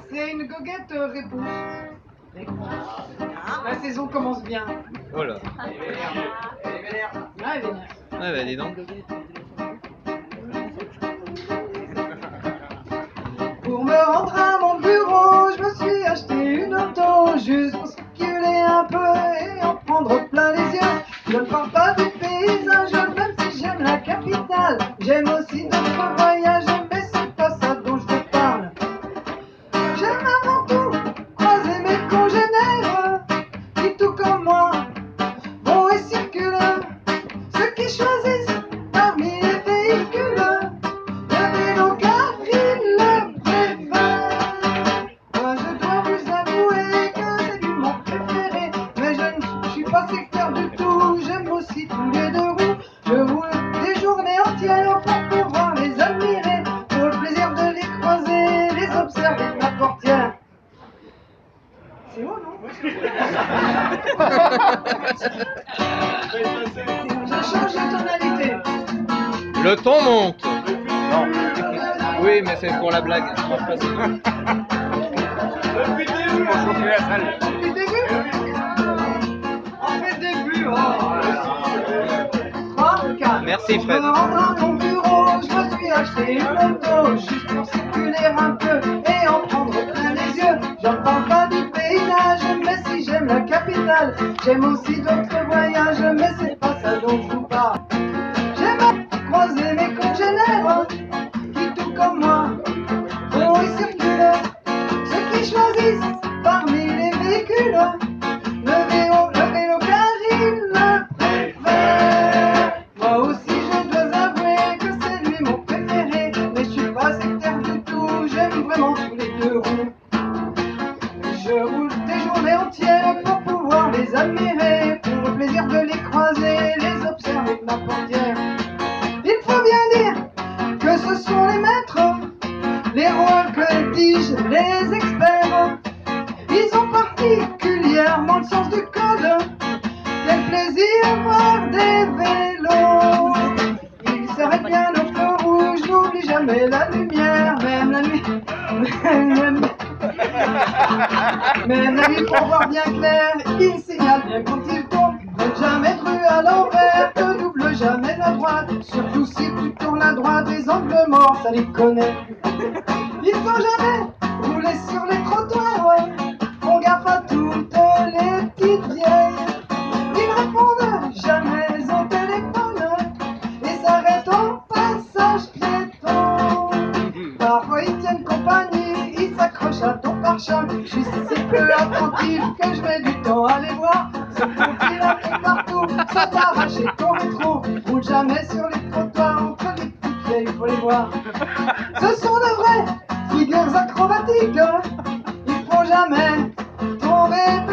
C'est une goguette réponse. La saison commence bien. Oh là. Ah, elle est vénère. Ouais, bah dis donc. Pour me rendre à mon bureau, je me suis acheté une auto juste pour circuler un peu et en prendre plein les yeux. Je ne parle pas du paysage, même si j'aime la capitale. J'aime aussi d'autres voyages, mais c'est pas ça dont je vous parle. J'aime avant tout croiser mes congénères qui, tout comme moi, vont et circulent. Ceux qui choisissent parmi les véhicules le vélo car ils le préfèrent. Moi je dois vous avouer que c'est mon préféré, mais je ne suis pas sectaire du tout. J'aime aussi tous les deux roues. Je roule des journées entières pour pouvoir les admirer, pour le plaisir de les croiser, les observer de ma portière. C'est haut, non? Je change de tonalité. Le ton monte. Non. Oui, mais c'est pour la blague. Depuis le début, on chauffait la salle. Depuis le début? En fait, début, 3, 4. Merci, Fred. Pour me rendre à mon bureau, je me suis acheté une auto juste pour circuler un peu et en prendre plein les yeux. J'en parle pas du paysage, mais si j'aime la capitale, j'aime aussi d'autres voyages, mais c'est pas ça dont je vous parle. J'aime croiser mes congénères qui, tout comme moi, vont et circulent. Ceux qui choisissent parmi les véhicules le vélo car ils le préfèrent. Moi aussi je dois avouer que c'est lui mon préféré, mais je suis pas sectaire du tout, j'aime vraiment tous les deux roues. Je roule des journées entières pour pouvoir les admirer, pour le plaisir de les croiser, les observer de ma portière. Il faut bien dire que ce sont les maîtres, les rois, que dis-je, les experts. Ils ont particulièrement le sens du code. Quel plaisir voir des vélos. Ils s'arrêtent bien au feu rouge, n'oublie jamais la lumière, même la nuit. Même la nuit pour voir bien clair, ils signalent bien quand ils tournent. Ne jamais de rue à l'envers, ne double jamais la droite. Surtout si tu tournes à droite, les angles morts, ça les connaît. Ils sont jamais roulés sur les trottoirs, font gaffe à toutes les petites vieilles. Ils répondent jamais au téléphone et s'arrêtent au passage piéton. Parfois ils tiennent compagnie, ils s'accrochent à ton pare-choc. Je suis si peu attentif que je mets du temps à les voir. Se faufilent un peu partout, sans t'arracher ton rétro. Roule jamais sur les trottoirs entre les petites vieilles, faut les voir. Ce sont de vraies figures acrobatiques, ils font jamais tomber